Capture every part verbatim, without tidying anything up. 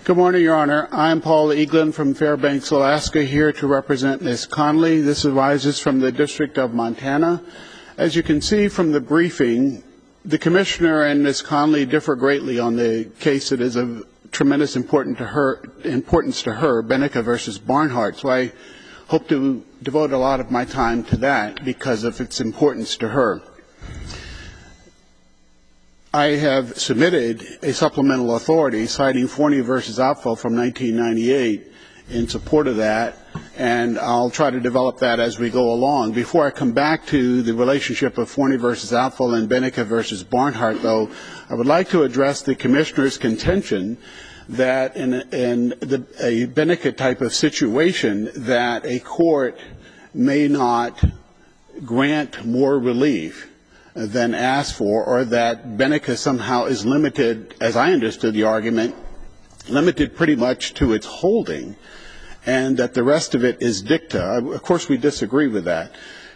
Good morning, Your Honor. I'm Paul Eaglin from Fairbanks, Alaska, here to represent Miz Conley. This arises from the District of Montana. As you can see from the briefing, the Commissioner and Miz Conley differ greatly on the case that is of tremendous important to her, importance to her, Benica versus Barnhart. So I hope to devote a lot of my time to that because of its importance to her. I have submitted a supplemental authority citing Forney versus Apfel from nineteen ninety-eight in support of that, and I'll try to develop that as we go along. Before I come back to the relationship of Forney versus Apfel and Benica versus Barnhart, though, I would like to address the Commissioner's contention that in, in the, a Benica type of situation that a court may not grant more relief than asked for, or that Benica somehow is limited, as I understood the argument, limited pretty much to its holding, and that the rest of it is dicta. Of course, we disagree with that.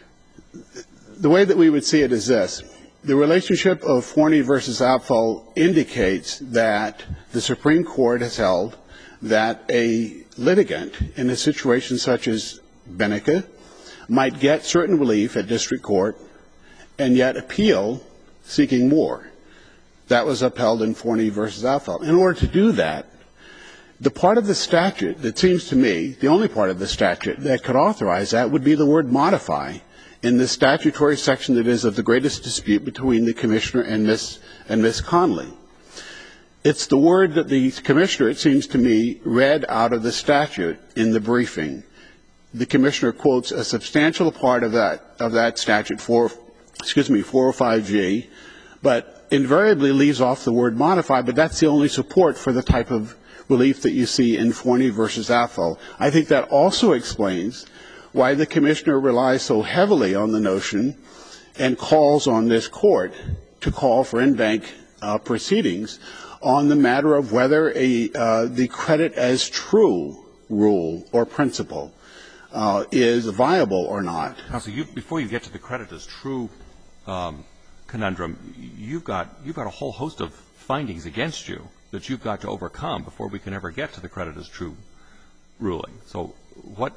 The way that we would see it is this. The relationship of Forney versus Apfel indicates that the Supreme Court has held that a litigant in a situation such as Benica might get certain relief at district court and yet appeal seeking more. That was upheld in Forney versus Apfel. In order to do that, the part of the statute that seems to me, the only part of the statute that could authorize that would be the word modify in the statutory section that is of the greatest dispute between the Commissioner and Miss and Miss Conley. It's the word that the Commissioner, it seems to me, read out of the statute in the briefing. The Commissioner quotes a substantial part of that of that statute for excuse me, four oh five G, but invariably leaves off the word modify, but that's the only support for the type of relief that you see in Forney versus Apfel. I think that also explains why the Commissioner relies so heavily on the notion and calls on this court to call for in-bank uh, proceedings on the matter of whether a, uh, the credit as true rule or principle uh, is viable or not. Counsel, you, before you get to the credit as true Um, conundrum, you've got you've got a whole host of findings against you that you've got to overcome before we can ever get to the credit as true ruling. So what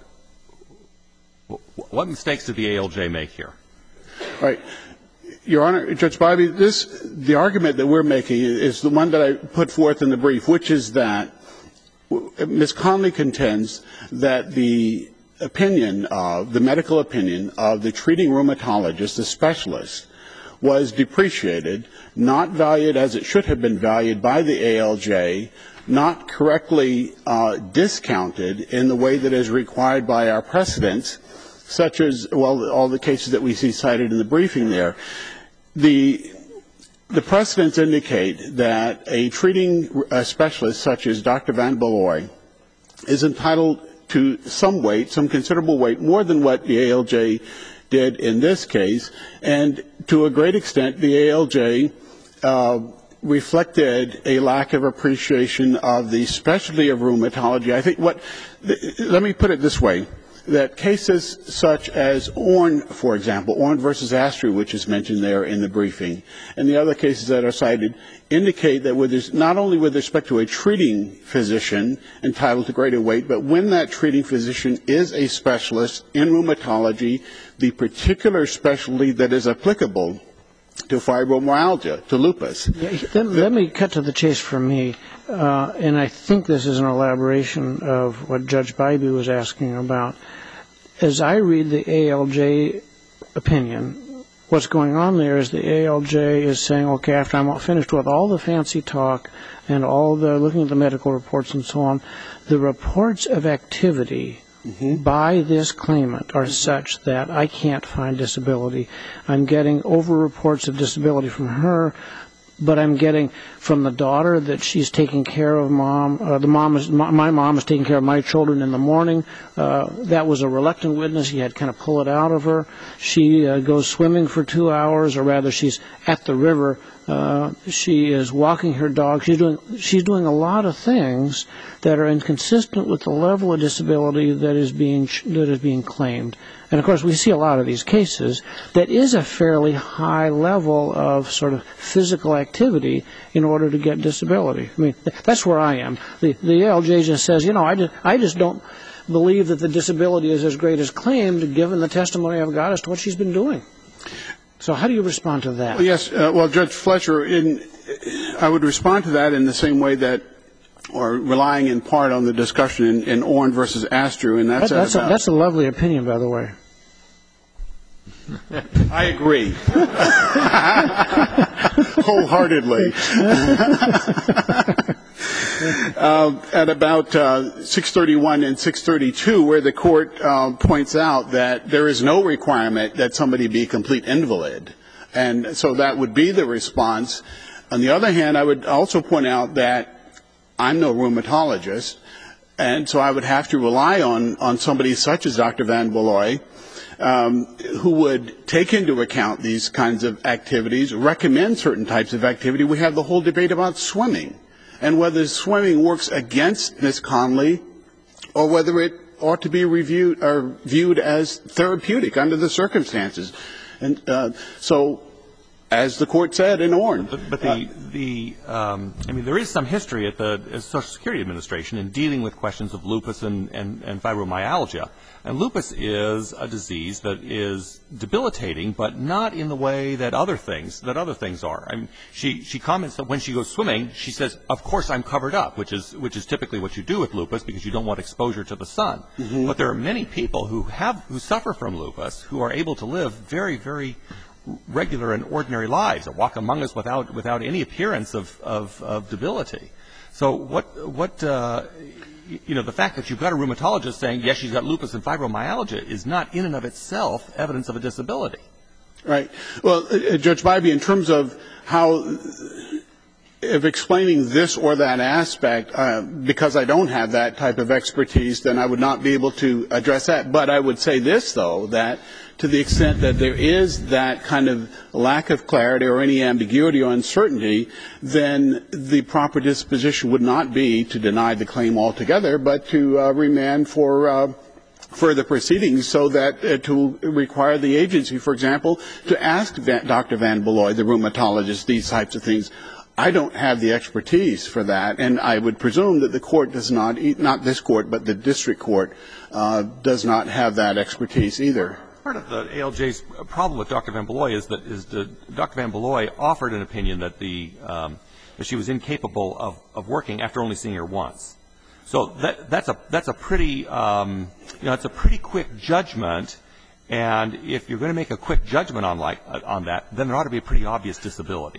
what mistakes did the A L J make here? All right. Your Honor, Judge Bybee, this the argument that we're making is the one that I put forth in the brief, which is that Miz Conley contends that the opinion of, the medical opinion of the treating rheumatologist, the specialist, was depreciated, not valued as it should have been valued by the A L J, not correctly uh, discounted in the way that is required by our precedents, such as, well, all the cases that we see cited in the briefing there. The, the precedents indicate that a treating uh, specialist such as Doctor Van Beloy is entitled to some weight, some considerable weight, more than what the A L J did in this case, and to a great extent the A L J uh, reflected a lack of appreciation of the specialty of rheumatology. I think what, let me put it this way, that cases such as Orn, for example, Orn versus Astru, which is mentioned there in the briefing, and the other cases that are cited, indicate that with this, not only with respect to a treating physician entitled to greater weight, but when that treating physician is a specialist in rheumatology, the particular specialty that is applicable to fibromyalgia, to lupus. Yeah, let, let me cut to the chase for me, uh, and I think this is an elaboration of what Judge Bybee was asking about. As I read the A L J opinion, what's going on there is the A L J is saying, okay, after I'm finished with all the fancy talk and all the looking at the medical reports and so on, the reports of activity Mm-hmm. by this claimant are mm-hmm. such that I can't find disability. I'm getting over reports of disability from her, but I'm getting from the daughter that she's taking care of mom. Uh, the mom is, my, my mom is taking care of my children in the morning. Uh, that was a reluctant witness. He had to kind of pull it out of her. She uh, goes swimming for two hours, or rather she's at the river Uh, she is walking her dog. She's doing she's doing a lot of things that are inconsistent with the level of disability that is being that is being claimed. And of course, we see a lot of these cases. That is a fairly high level of sort of physical activity in order to get disability. I mean, that's where I am. The the A L J just says, you know, I just I just don't believe that the disability is as great as claimed, given the testimony I've got as to what she's been doing. So how do you respond to that? Well, yes, uh, well, Judge Fletcher, in, I would respond to that in the same way that, or relying in part on the discussion in, in Orn versus Astru, and that's that, that's, about, a, that's a lovely opinion, by the way. I agree. Wholeheartedly. uh, at about uh, six thirty-one and six thirty-two, where the court uh, points out that there is no requirement that somebody be a complete invalid. And so that would be the response. On the other hand, I would also point out that I'm no rheumatologist, and so I would have to rely on, on somebody such as Doctor Van Beloy, Um, who would take into account these kinds of activities, recommend certain types of activity. We have the whole debate about swimming and whether swimming works against Miz Conley or whether it ought to be reviewed or viewed as therapeutic under the circumstances. And uh, so, as the court said in Orn. But, but the, uh, the um, I mean, there is some history at the Social Security Administration in dealing with questions of lupus and, and, and fibromyalgia. And lupus is a disease that is debilitating, but not in the way that other things that other things are. I mean, she she comments that when she goes swimming, she says, "Of course I'm covered up," which is which is typically what you do with lupus because you don't want exposure to the sun. Mm-hmm. But there are many people who have who suffer from lupus who are able to live very very regular and ordinary lives, that walk among us without without any appearance of of, of debility. So what what. Uh, You know, the fact that you've got a rheumatologist saying, yes, she's got lupus and fibromyalgia is not in and of itself evidence of a disability. Right. Well, uh, Judge Bybee, in terms of how, of explaining this or that aspect, uh, because I don't have that type of expertise, then I would not be able to address that. But I would say this, though, that to the extent that there is that kind of lack of clarity or any ambiguity or uncertainty, then the proper disposition would not be to deny the claim altogether, but to uh, remand for uh, further proceedings so that uh, to require the agency, for example, to ask Van, Doctor Van Beloy, the rheumatologist, these types of things. I don't have the expertise for that, and I would presume that the court does not, not this court, but the district court, uh, does not have that expertise either. Part of the A L J's problem with Doctor Van Beloy is that is the, Doctor Van Beloy offered an opinion that the um, that she was incapable of, of working after only seeing her once. So that that's a that's a pretty um, you know it's a pretty quick judgment, and if you're going to make a quick judgment on like on that, then there ought to be a pretty obvious disability.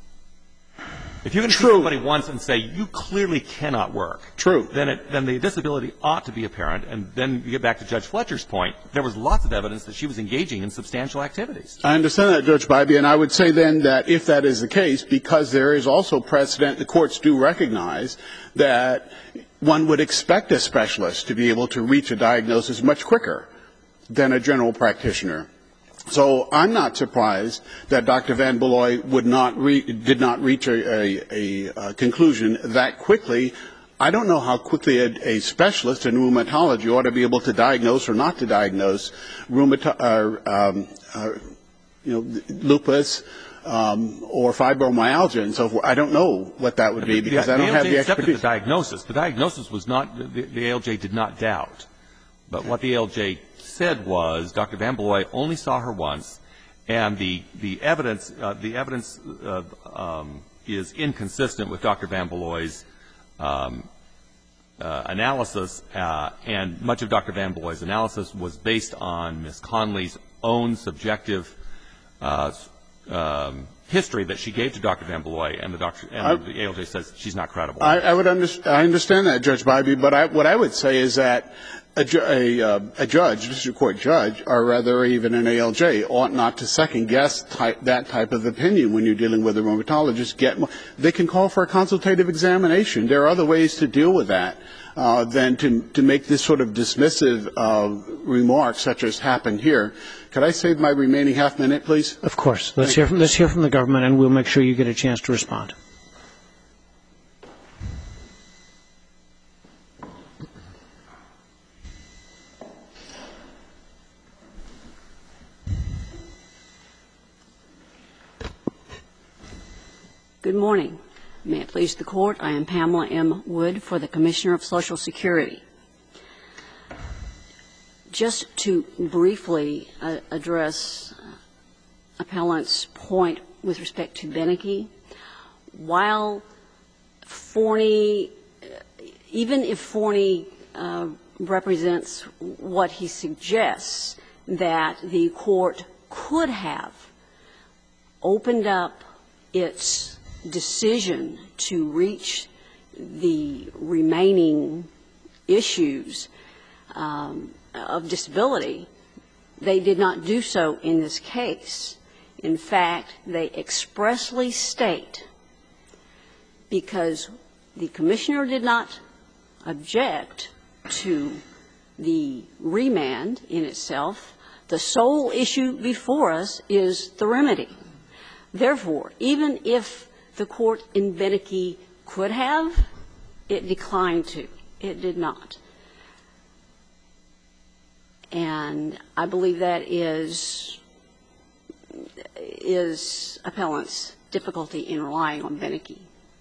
If you're going to see somebody once and say you clearly cannot work, True. then it, then the disability ought to be apparent. And then you get back to Judge Fletcher's point. There was lots of evidence that she was engaging in substantial activities. I understand that, Judge Bybee, and I would say then that if that is the case, because there is also precedent, the courts do recognize that one would expect a specialist to be able to reach a diagnosis much quicker than a general practitioner. So I'm not surprised that Doctor Van Beloy would not re- did not reach a, a, a conclusion that quickly. I don't know how quickly a, a specialist in rheumatology ought to be able to diagnose or not to diagnose rheumata- uh, um, uh, you know, lupus um, or fibromyalgia and so forth. I don't know what that would be because the, I don't the have the expertise. The diagnosis. The diagnosis was not the, the A L J did not doubt, but what the A L J said was Doctor Van Beloy only saw her once, and the the evidence uh, the evidence uh, um, is inconsistent with Doctor Van Beloy's um, uh, analysis, uh, and much of Doctor Van Beloy's analysis was based on Miz Conley's own subjective uh, um, history that she gave to Doctor Van Beloy, and the doctor and I, the A L J says she's not credible. I, I would understand. I understand that, Judge Bybee, but I, what I would say is that A, ju- a, uh, a judge, district court judge, or rather even an A L J, ought not to second-guess type, that type of opinion when you're dealing with a rheumatologist. Get more, they can call for a consultative examination. There are other ways to deal with that. uh, than to, to make this sort of dismissive uh, remark such as happened here. Could I save my remaining half minute, please? Of course. Let's hear from, let's hear from the government, and we'll make sure you get a chance to respond. Good morning. May it please the Court, I am Pamela M. Wood for the Commissioner of Social Security. Just to briefly uh, address uh, appellant's point with respect to Beneke, while Forney, uh, even if Forney uh, represents what he suggests, that the Court could have opened up its decision to reach the remaining issues um, of disability, they did not do so in this case. In fact, they expressly state, because the Commissioner did not object to the remand in itself, the sole issue before us is the remedy. Therefore, even if the Court in Beneke could have, it declined to. It did not. And I believe that is, is appellant's difficulty in relying on Beneke.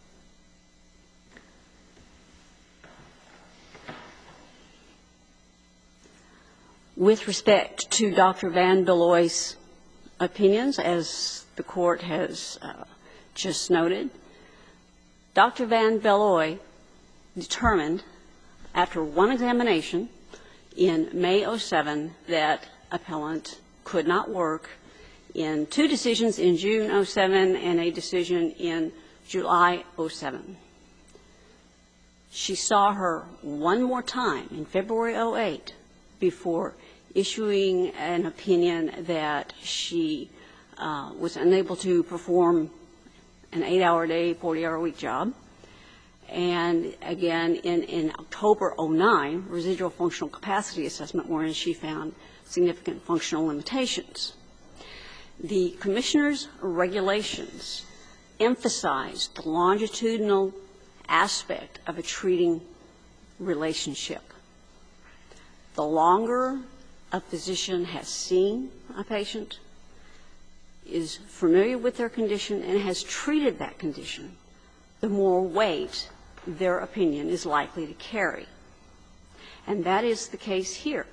With respect to Doctor Van Beloy's opinions, as the Court has uh, just noted, Doctor Van Beloy determined after one examination in May oh seven that appellant could not work, in two decisions in June oh seven and a decision in July oh seven. She saw her one more time in February oh eight before issuing an opinion that she uh, was unable to perform an eight-hour day, forty-hour week job. And again, in, in October oh nine, residual functional capacity assessment, wherein she found significant functional limitations. The Commissioner's regulations emphasized the longitudinal aspect of a treating relationship. The longer a physician has seen a patient, is familiar with their condition, and has treated that condition, the more weight their opinion is likely to carry. And that is the case here.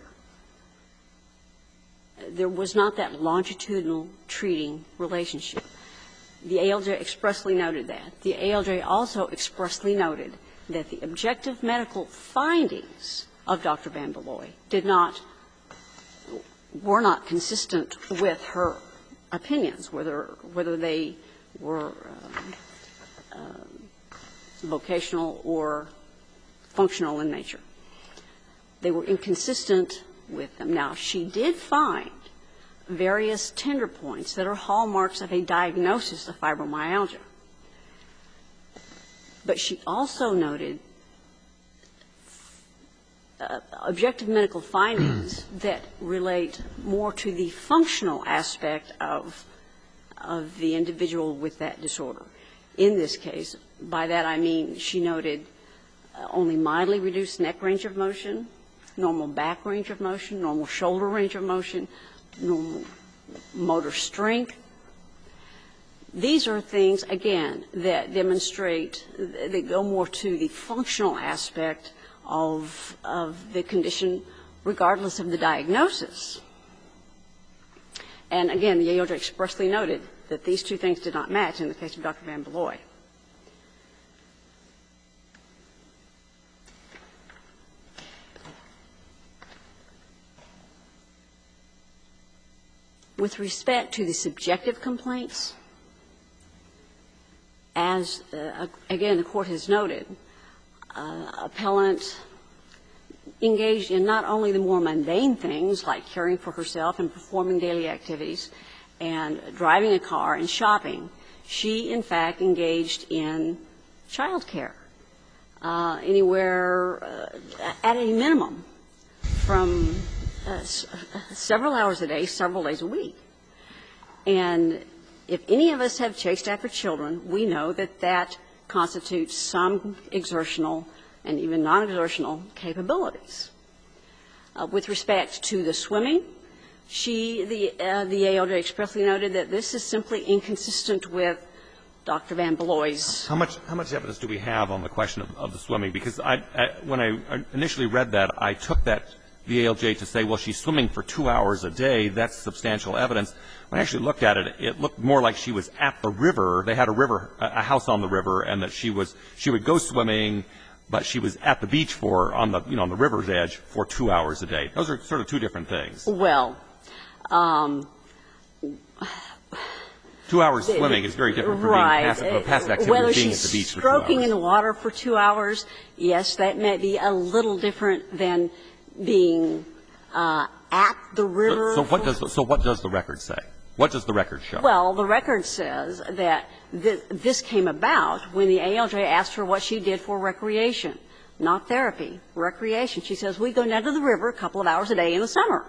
There was not that longitudinal treating relationship. The A L J expressly noted that. The A L J also expressly noted that the objective medical findings of Doctor Van Beloy did not, were not consistent with her opinions, whether, whether they were um, uh, vocational or functional in nature. They were inconsistent with them. Now, she did find various tender points that are hallmarks of a diagnosis of fibromyalgia. But she also noted uh, objective medical findings that relate more to the functional aspect of, of the individual with that disorder. In this case, by that I mean she noted uh, only mildly reduced neck range of motion, normal back range of motion, normal shoulder range of motion, normal motor strength. These are things, again, that demonstrate, that go more to the functional aspect of, of the condition, regardless of the diagnosis. And again, the A L J expressly noted that these two things did not match in the case of Doctor Van Beloy. With respect to the subjective complaints, as, uh, again, the Court has noted, uh, appellant engaged in not only the more mundane things like caring for herself and performing daily activities and driving a car and shopping. She, in fact, engaged in child care. uh, anywhere uh, at a minimum from uh, s- several hours a day, several days a week. And if any of us have chased after children, we know that that constitutes some exertional and even non-exertional capabilities. Uh, with respect to the swimming, she, the, uh, the A L J expressly noted that this is simply inconsistent with Doctor Van Beloy's. How much, how much evidence do we have on the question of, of the swimming? Because I, I, when I initially read that, I took that, the A L J, to say, well, she's swimming for two hours a day. That's substantial evidence. When I actually looked at it, it looked more like she was at the river. They had a river, a house on the river, and that she was, she would go swimming, but she was at the beach for, on the, you know, on the river's edge for two hours a day. Those are sort of two different things. Well, um, two hours swimming is very different from right. being passive, a passive activity Whether of being at she's the beach for two stroking hours. in the water for two hours, yes, that may be a little different than being uh, at the river. So, so what does, so what does the record say? What does the record show? Well, the record says that th- this came about when the A L J asked her what she did for recreation, not therapy, recreation. She says, we go down to the river a couple of hours a day in the summer.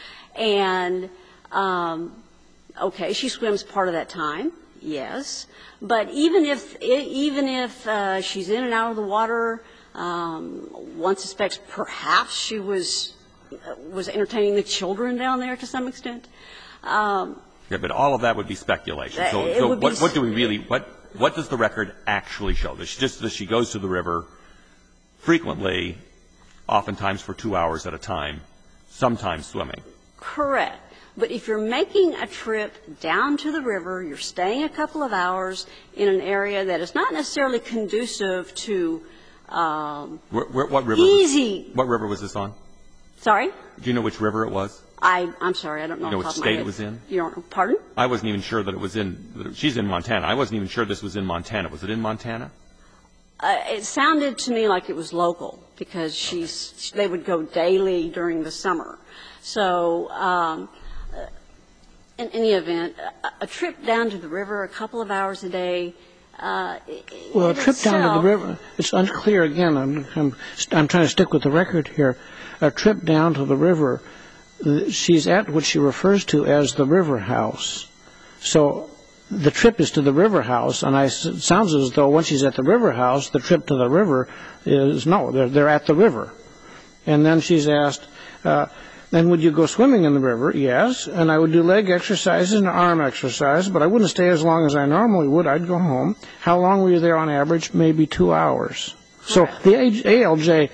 And, um, okay, she swims part of that time, yes. But even if, even if uh, she's in and out of the water, um, one suspects perhaps she was, was entertaining the children down there to some extent. Um, Yeah, but all of that would be speculation. So, It so would what, be what do we really, what, what does the record actually show? That she just, that she goes to the river frequently, oftentimes for two hours at a time, sometimes swimming. Correct. But if you're making a trip down to the river, you're staying a couple of hours in an area that is not necessarily conducive to um, Where, where, what river? easy. What river was this on? Sorry? Do you know which river it was? I, I'm sorry, I don't know. You know off which the top of my state it head. was in? You don't, pardon? I wasn't even sure that it was in, that she's in Montana. I wasn't even sure this was in Montana. Was it in Montana? Uh, it sounded to me like it was local because she's, they would go daily during the summer. So, um, uh, in any event, a, a trip down to the river a couple of hours a day, uh, Well, a in trip down to itself- the river, it's unclear again. I'm, I'm, I'm trying to stick with the record here. A trip down to the river, uh, she's at what she refers to as the river house. So the trip is to the river house, and I, it sounds as though when she's at the river house, the trip to the river is, no, they're, they're at the river. And then she's asked, uh, then would you go swimming in the river? Yes. And I would do leg exercises and arm exercise, but I wouldn't stay as long as I normally would. I'd go home. How long were you there on average? Maybe two hours. So the A L J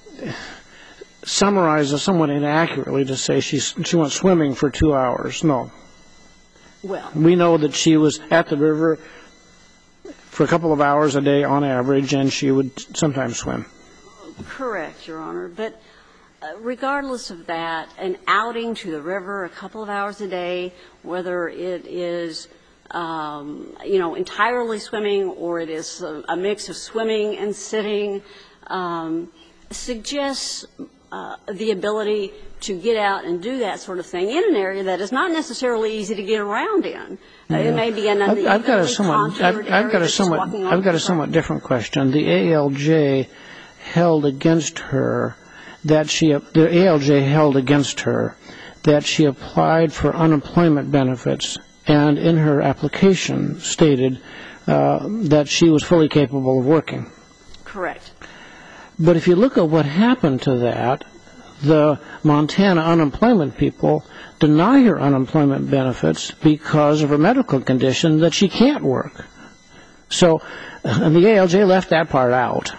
summarizes somewhat inaccurately to say she's, she went swimming for two hours. No. Well, We know that she was at the river for a couple of hours a day on average, and she would sometimes swim. correct, Your Honor. But uh, regardless of that, an outing to the river a couple of hours a day, whether it is, um, you know, entirely swimming or it is a, a mix of swimming and sitting, um, suggests uh, the ability to get out and do that sort of thing in an area that is not necessarily easy to get around in. Uh, it may be an I've, I've got a unevenly somewhat, I've, contoured I've area got a that's somewhat, walking on I've got a the somewhat different question. The A L J held against her that she, the A L J held against her that she applied for unemployment benefits, and in her application stated uh, that she was fully capable of working. Correct. But if you look at what happened to that, the Montana unemployment people deny her unemployment benefits because of her medical condition that she can't work. So and the A L J left that part out.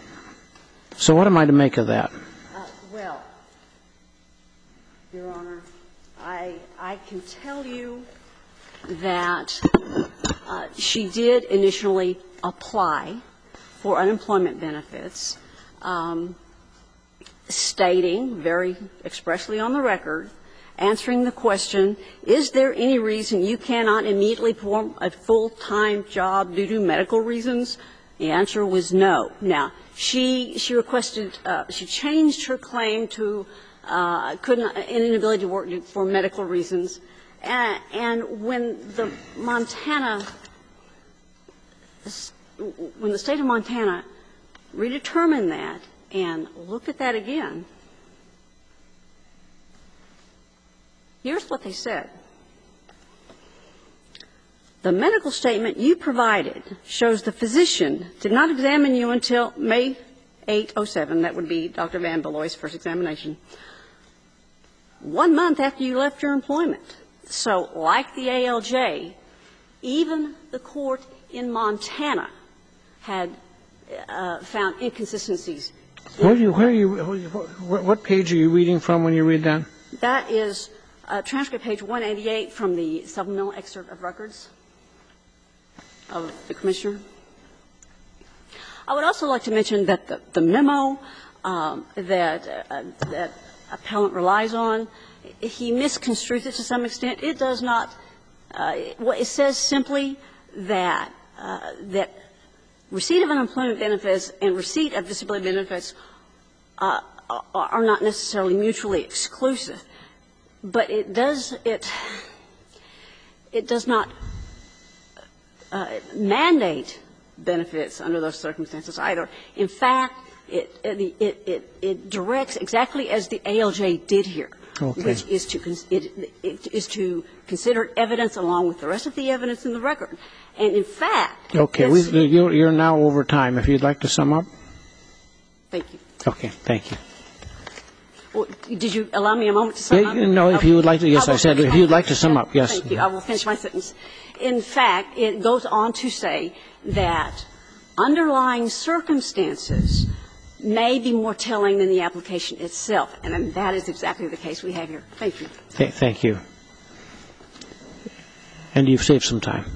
So what am I to make of that? Uh, well, Your Honor, I, I can tell you that uh, she did initially apply for unemployment benefits, um, stating very expressly on the record, answering the question, is there any reason you cannot immediately perform a full-time job due to medical reasons? The answer was no. Now, she she requested, uh, she changed her claim to uh, couldn't, an inability to work for medical reasons. And, and when the Montana, when the state of Montana redetermined that and looked at that again, here's what they said. The medical statement you provided shows the physician did not examine you until May eighth, oh seven. That would be Doctor Van Beloy's first examination. One month after you left your employment. So like the A L J, even the court in Montana had uh, found inconsistencies. Where are you, where are you, what page are you reading from when you read that? That is uh, transcript page one eighty-eight from the supplemental excerpt of records of the Commissioner. I would also like to mention that the, the memo um, that, uh, that appellant relies on, he misconstrues it to some extent. It does not uh, – well, it says simply that uh, that receipt of unemployment benefits and receipt of disability benefits uh, are not necessarily mutually exclusive. But it does – it it does not uh, mandate benefits under those circumstances either. In fact, it it, it, it, it directs exactly as the A L J did here, okay. which is to con- it, it is to consider evidence along with the rest of the evidence in the record. And in fact, okay, we, you're, you're now over time. If you'd like to sum up. Thank you. Okay, thank you. Well, did you allow me a moment to sum yeah, up? No, if okay. you would like to, yes, I, I said if you'd like to sum yeah, up, yes. Thank you. I will finish my sentence. In fact, it goes on to say that underlying circumstances may be more telling than the application itself, and that is exactly the case we have here. Thank you. Th- thank you. And you've saved some time.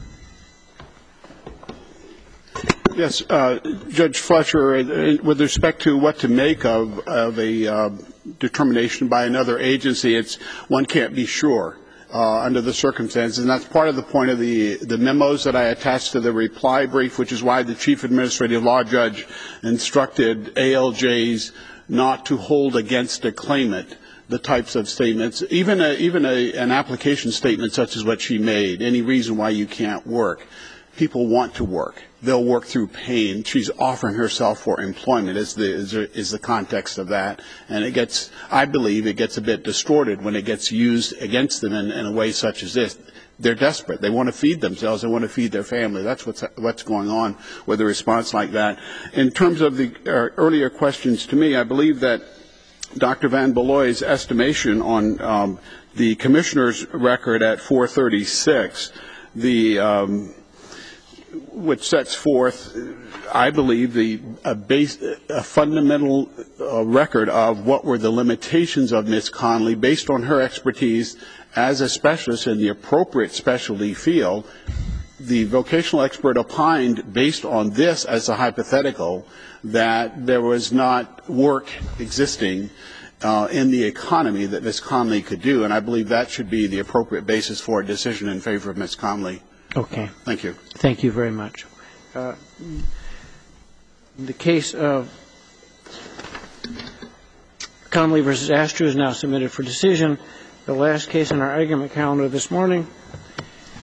Yes, uh, Judge Fletcher, uh, with respect to what to make of, of a uh, determination by another agency, it's one can't be sure uh, under the circumstances, and that's part of the point of the, the memos that I attached to the reply brief, which is why the Chief Administrative Law Judge instructed A L Js not to hold against a claimant the types of statements, even a, even a, an application statement such as what she made, any reason why you can't work. People want to work. They'll work through pain. She's offering herself for employment is the, is, is the context of that. And it gets, I believe, it gets a bit distorted when it gets used against them in, in a way such as this. They're desperate. They want to feed themselves. They want to feed their family. That's what's, what's going on with a response like that. In terms of the uh, earlier questions to me, I believe that Doctor Van Beloy's estimation on um, the commissioner's record at four thirty-six, the um, which sets forth, I believe, the a, base, a fundamental uh, record of what were the limitations of Miz Conley based on her expertise as a specialist in the appropriate specialty field. The vocational expert opined, based on this as a hypothetical, that there was not work existing uh, in the economy that Miz Conley could do, and I believe that should be the appropriate basis for a decision in favor of Miz Conley. Okay. Thank you. Thank you very much. Uh, the case of Conley versus Astru is now submitted for decision. The last case on our argument calendar this morning